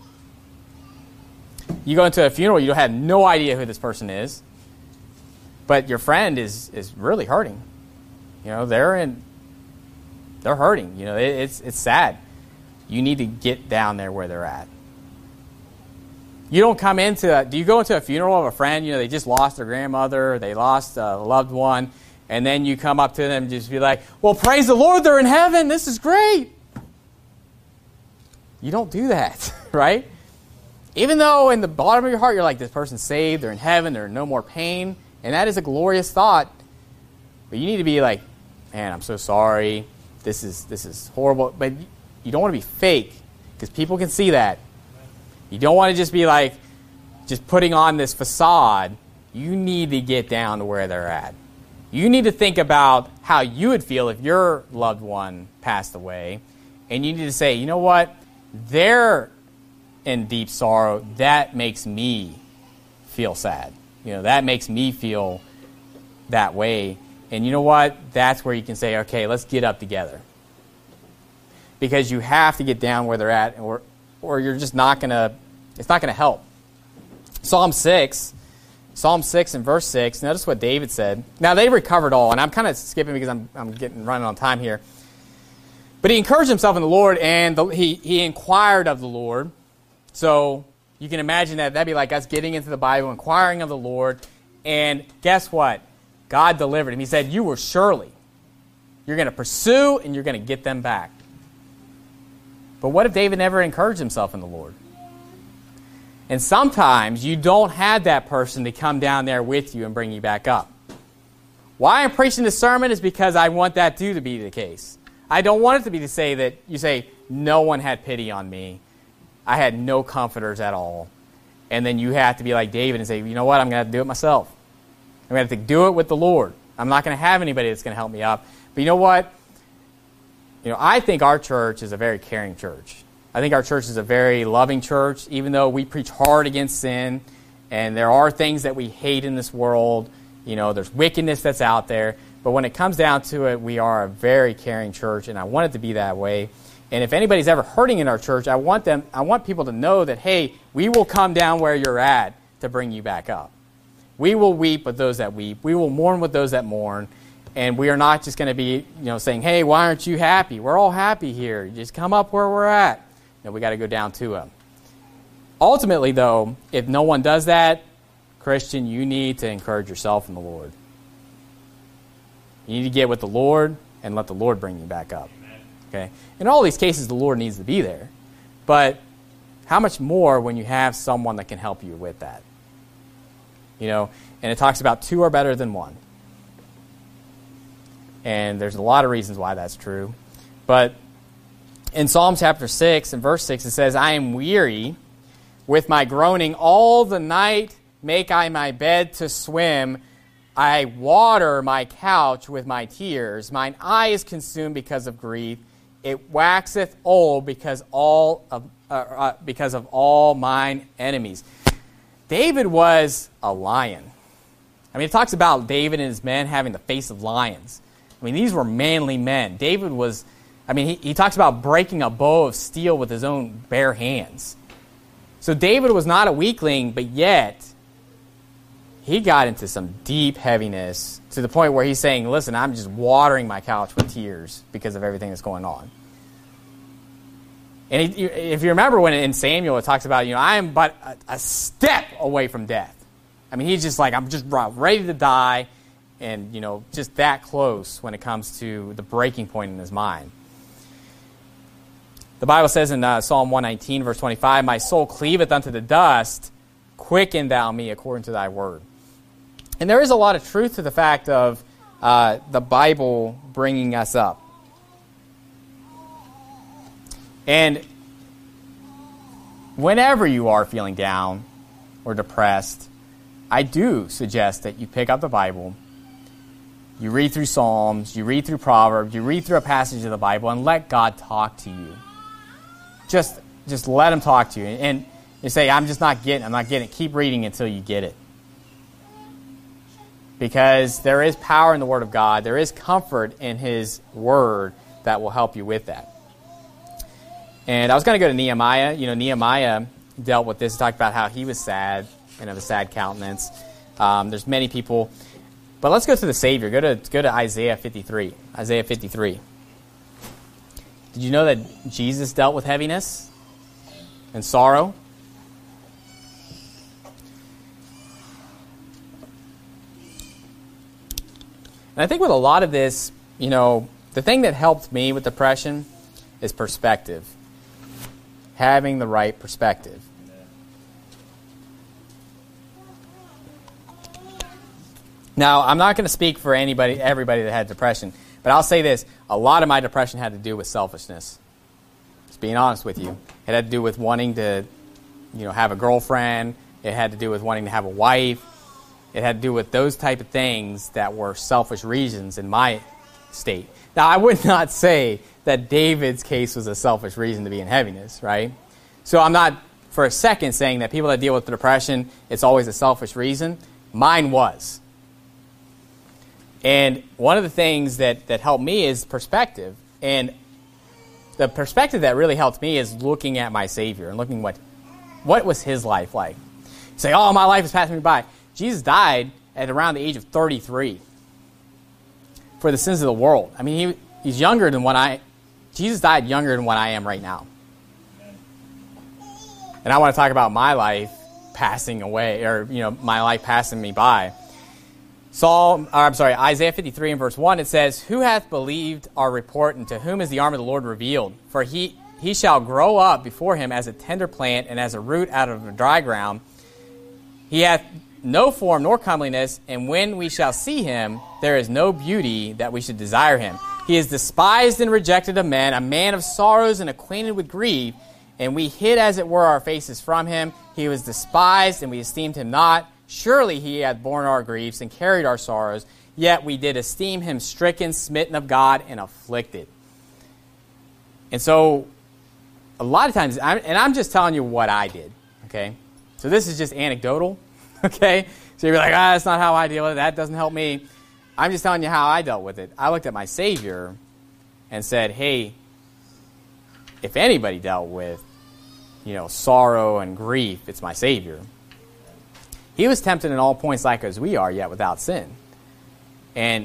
You go into a funeral, you have no idea who this person is, but your friend is really hurting. They're hurting. It's sad. You need to get down there where they're at. You don't come do you go into a funeral of a friend, they just lost their grandmother, they lost a loved one, and then you come up to them and just be like, well, praise the Lord, they're in heaven, this is great. You don't do that, right? Even though in the bottom of your heart you're like, this person's saved, they're in heaven, there's no more pain, and that is a glorious thought. But you need to be like, man, I'm so sorry. This is horrible. But You don't want to be fake, because people can see that. You don't want to just be like, just putting on this facade. You need to get down to where they're at. You need to think about how you would feel if your loved one passed away. And you need to say, you know what? They're in deep sorrow. That makes me feel sad. That makes me feel that way. And you know what? That's where you can say, okay, let's get up together. Because you have to get down where they're at, or you're just not going to, it's not going to help. Psalm 6 and verse 6, notice what David said. Now, they recovered all, and I'm kind of skipping because I'm running on time here. But he encouraged himself in the Lord, and he inquired of the Lord. So you can imagine that'd be like us getting into the Bible, inquiring of the Lord, and guess what? God delivered him. He said, you will surely. You're going to pursue, and you're going to get them back. But what if David never encouraged himself in the Lord? And sometimes you don't have that person to come down there with you and bring you back up. Why I'm preaching this sermon is because I want that to be the case. I don't want it to be to say that you say, no one had pity on me. I had no comforters at all. And then you have to be like David and say, you know what, I'm going to have to do it myself. I'm going to have to do it with the Lord. I'm not going to have anybody that's going to help me up. But you know what? I think our church is a very caring church. I think our church is a very loving church, even though we preach hard against sin, and there are things that we hate in this world. There's wickedness that's out there. But when it comes down to it, we are a very caring church, and I want it to be that way. And if anybody's ever hurting in our church, I want people to know that, hey, we will come down where you're at to bring you back up. We will weep with those that weep. We will mourn with those that mourn. And we are not just going to be, saying, hey, why aren't you happy? We're all happy here. Just come up where we're at. We got to go down to them. Ultimately, though, if no one does that, Christian, you need to encourage yourself in the Lord. You need to get with the Lord and let the Lord bring you back up. Okay? In all these cases, the Lord needs to be there. But how much more when you have someone that can help you with that? And it talks about two are better than one. And there's a lot of reasons why that's true. But in Psalm chapter 6 and verse 6, it says, I am weary with my groaning. All the night make I my bed to swim. I water my couch with my tears. Mine eye is consumed because of grief. It waxeth old because of all mine enemies. David was a lion. It talks about David and his men having the face of lions. These were manly men. David was, he talks about breaking a bow of steel with his own bare hands. So David was not a weakling, but yet he got into some deep heaviness to the point where he's saying, listen, I'm just watering my couch with tears because of everything that's going on. And if you remember when in Samuel it talks about, I am but a step away from death. He's just like, I'm just ready to die. And, just that close when it comes to the breaking point in his mind. The Bible says in Psalm 119, verse 25, my soul cleaveth unto the dust, quicken thou me according to thy word. And there is a lot of truth to the fact of the Bible bringing us up. And whenever you are feeling down or depressed, I do suggest that you pick up the Bible. You read through Psalms, you read through Proverbs, you read through a passage of the Bible, and let God talk to you. Just let him talk to you. And you say, I'm not getting it. Keep reading until you get it. Because there is power in the Word of God. There is comfort in His Word that will help you with that. And I was going to go to Nehemiah. Nehemiah dealt with this. He talked about how he was sad and of a sad countenance. There's many people. But let's go to the Savior. Go to Isaiah 53. Isaiah 53. Did you know that Jesus dealt with heaviness and sorrow? And I think with a lot of this, the thing that helped me with depression is perspective. Having the right perspective. Now, I'm not going to speak for everybody that had depression, but I'll say this. A lot of my depression had to do with selfishness. being honest with you. It had to do with wanting to, have a girlfriend. It had to do with wanting to have a wife. It had to do with those type of things that were selfish reasons in my state. Now, I would not say that David's case was a selfish reason to be in heaviness, right? So I'm not for a second saying that people that deal with depression, it's always a selfish reason. Mine was. And one of the things that helped me is perspective. And the perspective that really helped me is looking at my Savior and looking what was his life like. You say, oh, my life is passing me by. Jesus died at around the age of 33 for the sins of the world. I mean, he's younger than Jesus died younger than what I am right now. And I want to talk about my life passing away, or, my life passing me by. Isaiah 53 and verse 1, it says, "Who hath believed our report, and to whom is the arm of the Lord revealed? For he shall grow up before him as a tender plant, and as a root out of a dry ground. He hath no form nor comeliness, and when we shall see him, there is no beauty that we should desire him. He is despised and rejected of men, a man of sorrows and acquainted with grief, and we hid as it were our faces from him. He was despised, and we esteemed him not. Surely he hath borne our griefs and carried our sorrows, yet we did esteem him stricken, smitten of God, and afflicted." And so, a lot of times, I'm just telling you what I did, okay? So this is just anecdotal, okay? So you're like, that's not how I deal with it. That doesn't help me. I'm just telling you how I dealt with it. I looked at my Savior and said, hey, if anybody dealt with, sorrow and grief, it's my Savior. He was tempted in all points like as we are, yet without sin. And,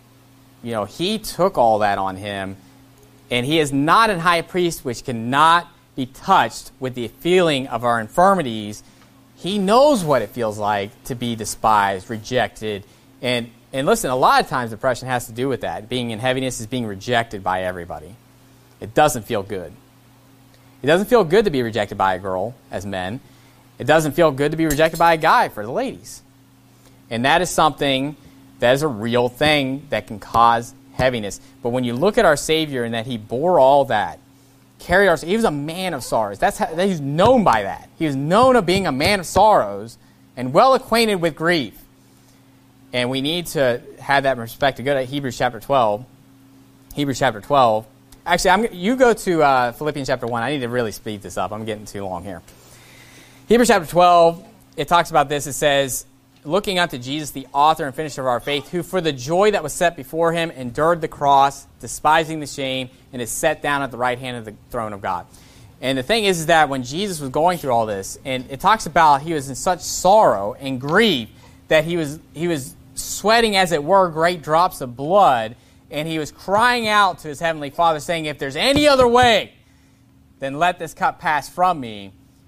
he took all that on him, and he is not an high priest which cannot be touched with the feeling of our infirmities. He knows what it feels like to be despised, rejected. And listen, a lot of times depression has to do with that. Being in heaviness is being rejected by everybody. It doesn't feel good. It doesn't feel good to be rejected by a girl as men. It doesn't feel good to be rejected by a guy for the ladies. And that is something that is a real thing that can cause heaviness. But when you look at our Savior and that he bore all that, he was a man of sorrows. He's known by that. He was known of being a man of sorrows and well acquainted with grief. And we need to have that perspective. Go to Hebrews chapter 12. Hebrews chapter 12. Actually, you go to Philippians chapter 1. I need to really speed this up. I'm getting too long here. Hebrews chapter 12, it talks about this. It says, "Looking unto Jesus, the author and finisher of our faith, who for the joy that was set before him endured the cross, despising the shame, and is set down at the right hand of the throne of God." And the thing is that when Jesus was going through all this, and it talks about he was in such sorrow and grief that he was sweating, as it were, great drops of blood, and he was crying out to his heavenly Father, saying, "If there's any other way, then let this cup pass from me."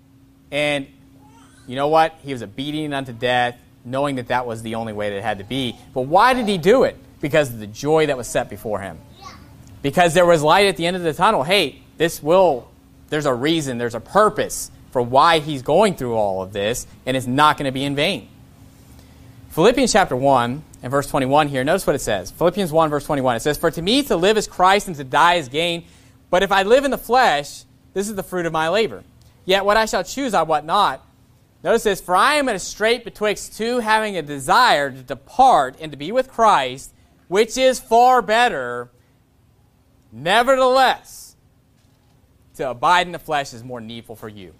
And you know what? He was obedient unto death, knowing that that was the only way that it had to be. But why did he do it? Because of the joy that was set before him. Because there was light at the end of the tunnel. Hey, there's a reason, there's a purpose for why he's going through all of this, and it's not going to be in vain. Philippians chapter 1 and verse 21 here, notice what it says. Philippians 1 verse 21, it says, "For to me to live is Christ, and to die is gain. But if I live in the flesh, this is the fruit of my labor. Yet what I shall choose I wot not." Notice this, "For I am in a strait betwixt two, having a desire to depart and to be with Christ, which is far better. Nevertheless, to abide in the flesh is more needful for you."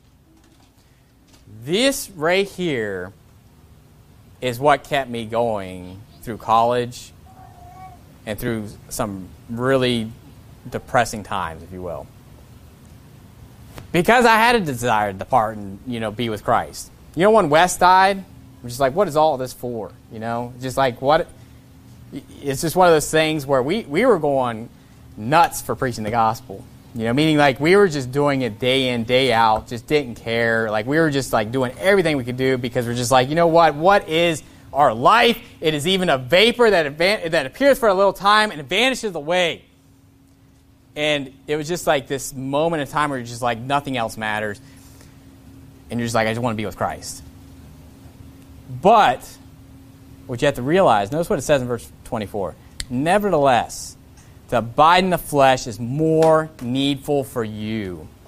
This right here is what kept me going through college and through some really depressing times, if you will. Because I had a desire to depart and, be with Christ. When Wes died, I'm just like, what is all this for? Just like, what? It's just one of those things where we were going nuts for preaching the gospel. Meaning like we were just doing it day in, day out, just didn't care. Like we were just like doing everything we could do because we're just like, what is our life? It is even a vapor that appears for a little time and it vanishes away. And it was just like this moment in time where you're just like, nothing else matters. And you're just like, I just want to be with Christ. But what you have to realize, notice what it says in verse 24. "Nevertheless, to abide in the flesh is more needful for you."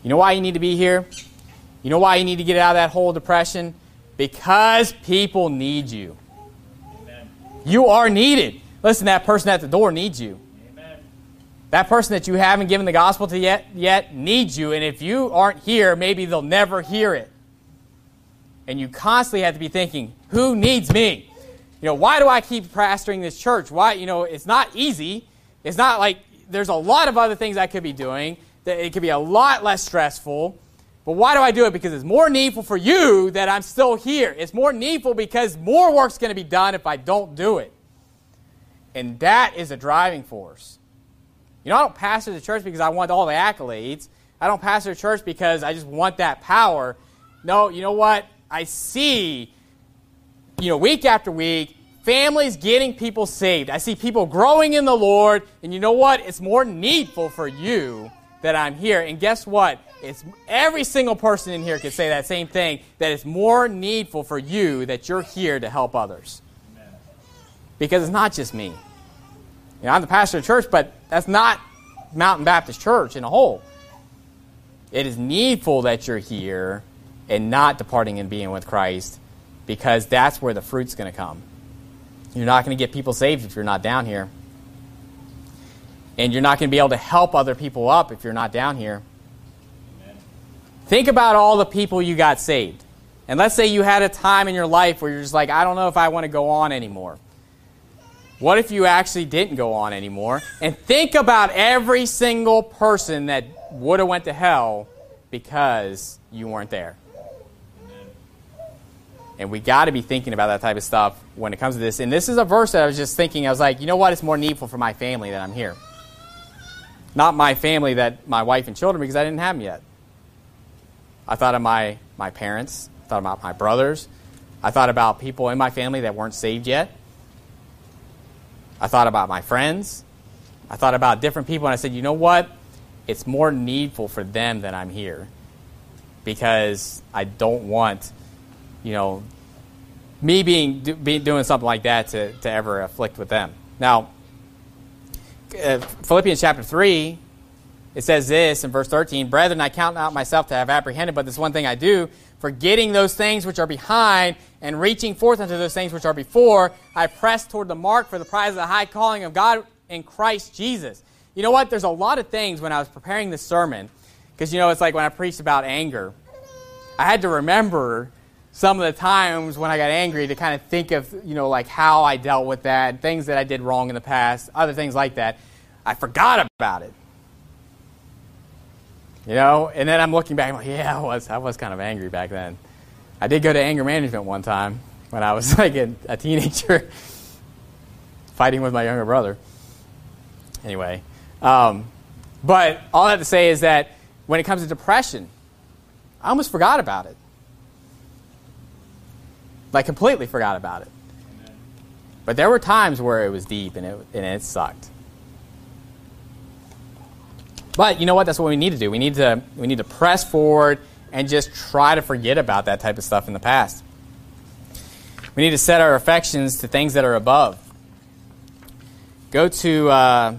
You know why you need to be here? You know why you need to get out of that hole of depression? Because people need you. Amen. You are needed. Listen, that person at the door needs you. Amen. That person that you haven't given the gospel to yet needs you. And if you aren't here, maybe they'll never hear it. And you constantly have to be thinking, who needs me? Why do I keep pastoring this church? Why? It's not easy. It's not like there's a lot of other things I could be doing. It could be a lot less stressful. But why do I do it? Because it's more needful for you that I'm still here. It's more needful because more work's going to be done if I don't do it. And that is a driving force. I don't pastor the church because I want all the accolades. I don't pastor the church because I just want that power. No, you know what? I see, week after week, families getting people saved. I see people growing in the Lord. And you know what? It's more needful for you that I'm here. And guess what? It's every single person in here could say that same thing, that it's more needful for you that you're here to help others. Amen. Because it's not just me. I'm the pastor of the church, but that's not Mountain Baptist Church in a whole. It is needful that you're here and not departing and being with Christ, because that's where the fruit's going to come. You're not going to get people saved if you're not down here. And you're not going to be able to help other people up if you're not down here. Amen. Think about all the people you got saved. And let's say you had a time in your life where you're just like, I don't know if I want to go on anymore. What if you actually didn't go on anymore? And think about every single person that would have went to hell because you weren't there. And we got to be thinking about that type of stuff when it comes to this. And this is a verse that I was just thinking, I was like, you know what? It's more needful for my family that I'm here. Not my family, that my wife and children, because I didn't have them yet. I thought of my parents. I thought about my brothers. I thought about people in my family that weren't saved yet. I thought about my friends. I thought about different people, and I said, you know what? It's more needful for them that I'm here, because I don't want, me doing something like that to ever afflict with them. Now, Philippians chapter 3, it says this in verse 13, Brethren, I count not myself to have apprehended, but this one thing I do, forgetting those things which are behind and reaching forth unto those things which are before, I press toward the mark for the prize of the high calling of God in Christ Jesus. You know what? There's a lot of things when I was preparing this sermon, because, it's like when I preached about anger, I had to remember some of the times when I got angry to kind of think of, like how I dealt with that, things that I did wrong in the past, other things like that. I forgot about it. And then I'm looking back, I'm like, yeah, I was kind of angry back then. I did go to anger management one time when I was like a teenager, fighting with my younger brother. Anyway, but all that to say is that when it comes to depression, I almost forgot about it. Like completely forgot about it. Amen. But there were times where it was deep and it sucked. But you know what? That's what we need to do. We need to press forward and just try to forget about that type of stuff in the past. We need to set our affections to things that are above. Go to I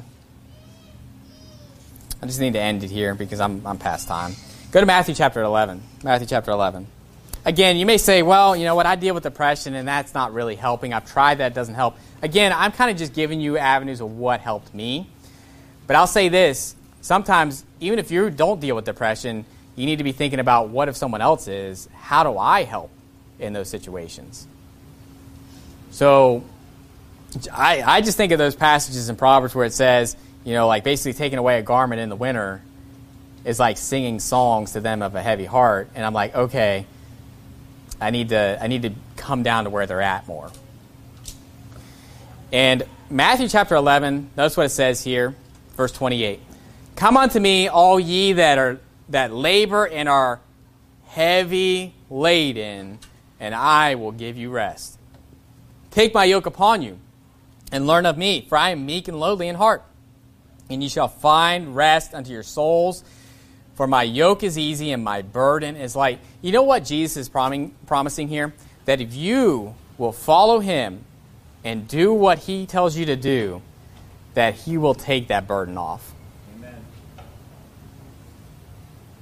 just need to end it here because I'm past time. Go to Matthew chapter 11. Matthew chapter 11. Again, you may say, well, you know what, I deal with depression and that's not really helping. I've tried that, it doesn't help. Again, I'm kind of just giving you avenues of what helped me. But I'll say this, sometimes, even if you don't deal with depression, you need to be thinking about what if someone else is, how do I help in those situations? So, I just think of those passages in Proverbs where it says, like basically taking away a garment in the winter is like singing songs to them of a heavy heart. And I'm like, okay, I need to come down to where they're at more. And Matthew chapter 11, notice what it says here, verse 28. Come unto me, all ye that labor and are heavy laden, and I will give you rest. Take my yoke upon you, and learn of me, for I am meek and lowly in heart, and ye shall find rest unto your souls. For my yoke is easy and my burden is light. You know what Jesus is promising here? That if you will follow him and do what he tells you to do, that he will take that burden off. Amen.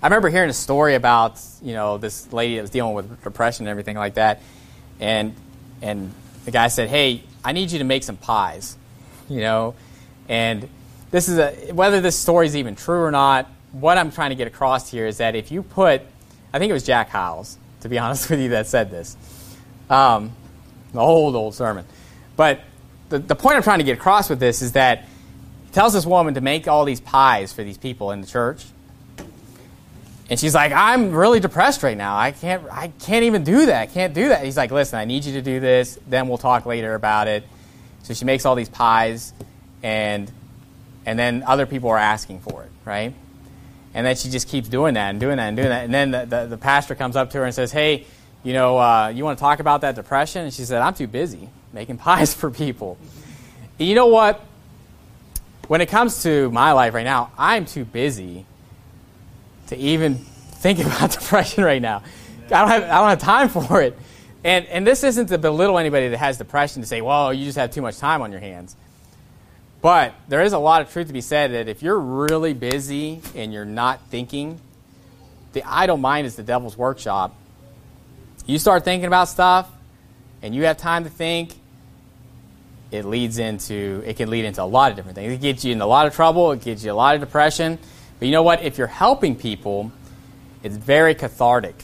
I remember hearing a story about, this lady that was dealing with depression and everything like that, and the guy said, "Hey, I need you to make some pies," and this is whether this story is even true or not. What I'm trying to get across here is that if you put, I think it was Jack Hyles, to be honest with you, that said this, the old sermon, but the point I'm trying to get across with this is that he tells this woman to make all these pies for these people in the church. And she's like, "I'm really depressed right now. I can't even do that. I can't do that." He's like, "Listen, I need you to do this. Then we'll talk later about it." So she makes all these pies, and then other people are asking for it, right? And then she just keeps doing that and doing that and doing that. And then the pastor comes up to her and says, "Hey, you want to talk about that depression?" And she said, "I'm too busy making pies for people." And you know what? When it comes to my life right now, I'm too busy to even think about depression right now. I don't have time for it. And this isn't to belittle anybody that has depression to say, "Well, you just have too much time on your hands." But there is a lot of truth to be said that if you're really busy and you're not thinking, the idle mind is the devil's workshop. You start thinking about stuff and you have time to think, it can lead into a lot of different things. It gets you in a lot of trouble. It gets you a lot of depression. But you know what? If you're helping people, it's very cathartic.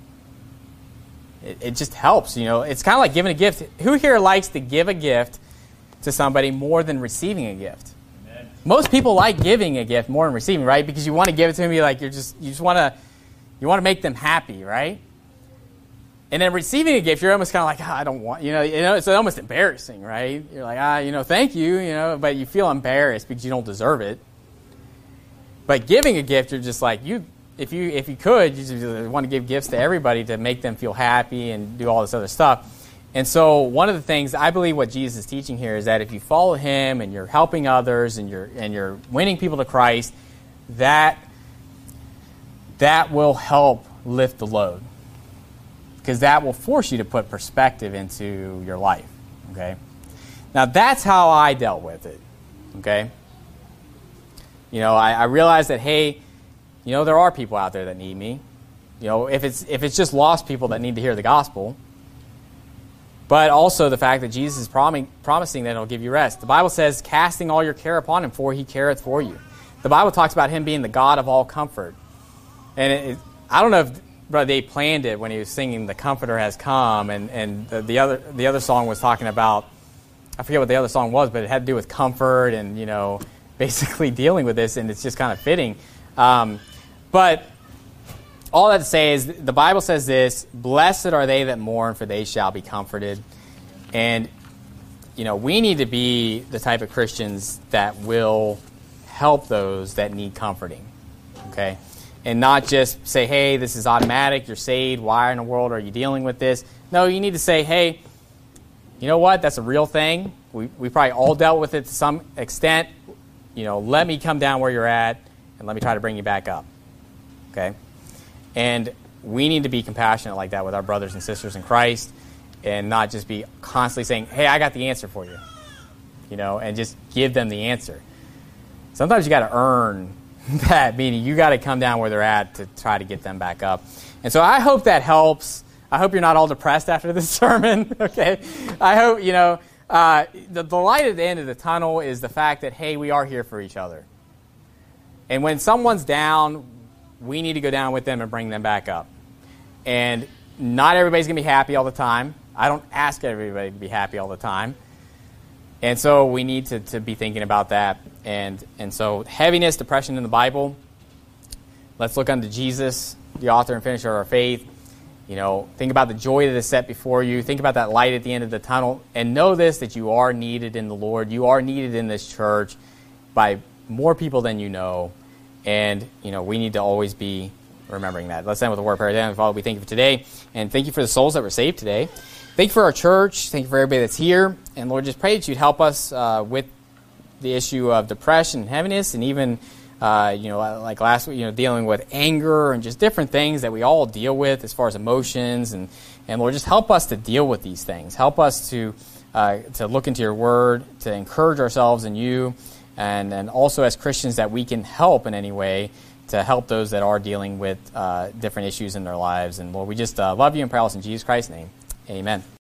It just helps. It's kind of like giving a gift. Who here likes to give a gift to somebody more than receiving a gift? Amen. Most people like giving a gift more than receiving, right? Because you want to give it to them, you just want to make them happy, right? And then receiving a gift, you're almost kind of like, I don't want, it's almost embarrassing, right? You're like, thank you, but you feel embarrassed because you don't deserve it. But giving a gift, you're just like, if you could, you just want to give gifts to everybody to make them feel happy and do all this other stuff. And so one of the things, I believe what Jesus is teaching here is that if you follow him and you're helping others and you're winning people to Christ, that will help lift the load. Because that will force you to put perspective into your life, okay? Now, that's how I dealt with it, okay? I realized that, hey, there are people out there that need me. If it's just lost people that need to hear the gospel, but also the fact that Jesus is promising that he'll give you rest. The Bible says, casting all your care upon him, for he careth for you. The Bible talks about him being the God of all comfort. And I don't know if they planned it when he was singing "The Comforter Has Come," and the other song was talking about, I forget what the other song was, but it had to do with comfort and basically dealing with this, and it's just kind of fitting. But all that to say is the Bible says this: "Blessed are they that mourn, for they shall be comforted." And we need to be the type of Christians that will help those that need comforting. Okay. And not just say, "Hey, this is automatic, you're saved, why in the world are you dealing with this?" No, you need to say, "Hey, you know what, that's a real thing. We probably all dealt with it to some extent. Let me come down where you're at, and let me try to bring you back up." Okay? And we need to be compassionate like that with our brothers and sisters in Christ, and not just be constantly saying, "Hey, I got the answer for you," and just give them the answer. Sometimes you got to earn that, meaning you got to come down where they're at to try to get them back up. And so I hope that helps. I hope you're not all depressed after this sermon, okay? I hope, the light at the end of the tunnel is the fact that, hey, we are here for each other. And when someone's down, we need to go down with them and bring them back up. And not everybody's going to be happy all the time. I don't ask everybody to be happy all the time. And so we need to be thinking about that. And so heaviness, depression in the Bible, let's look unto Jesus, the author and finisher of our faith. Think about the joy that is set before you. Think about that light at the end of the tunnel. And know this, that you are needed in the Lord. You are needed in this church by more people than you know. And, we need to always be remembering that. Let's end with a word of prayer. Father, we thank you for today. And thank you for the souls that were saved today. Thank you for our church. Thank you for everybody that's here. And Lord, just pray that you'd help us with the issue of depression and heaviness, and even, like last week, dealing with anger and just different things that we all deal with as far as emotions. And Lord, just help us to deal with these things. Help us to look into your word, to encourage ourselves in you, and also as Christians that we can help in any way to help those that are dealing with different issues in their lives. And Lord, we just love you and pray in Jesus Christ's name. Amen.